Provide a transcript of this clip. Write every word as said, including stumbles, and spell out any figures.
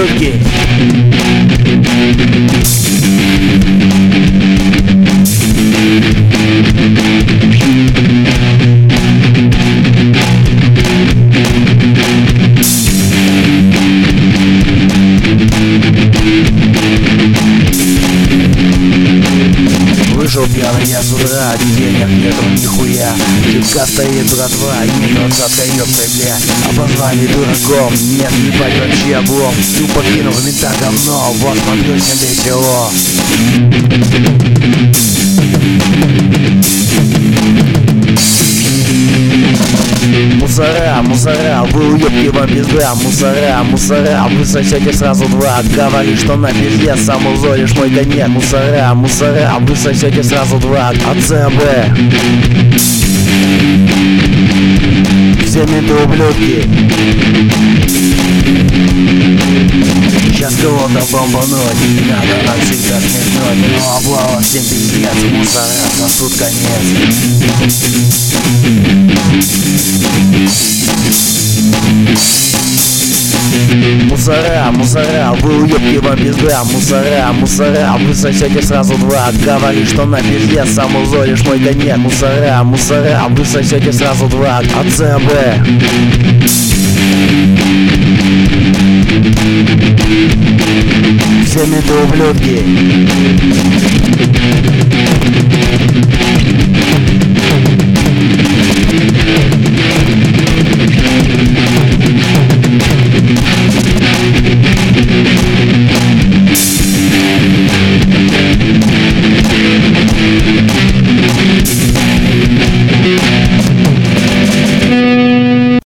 ублюдки. Вышел пьяный я с утра, денег нету нихуя. Чутка стоит братва, не двадцатка, ёпта, бля. Обозвали дураком, нет, не пойдет чья облом. Тупо кинул в мента говно, вот смотрю себе село. Мусора, мусора, вы уёбки вам пизда. Мусора, мусора, вы сосете сразу два. Говоришь, что на пизде сам узоришь мой конец. Мусора, мусора, вы сосете сразу два. АЦБ. Все менты ублюдки. Сейчас кого-то бомбануть, надо навсегда смехнуть. Но облава всем пиздец, мусора, сосуд конец. Мусора, мусора, вы уёбки вам пизда. Мусора, мусора, вы сосете сразу два. Говоришь, что на пизде сам узоришь мой конец. Мусора, мусора, вы сосете сразу два. АЦБ. Все менты ублюдки.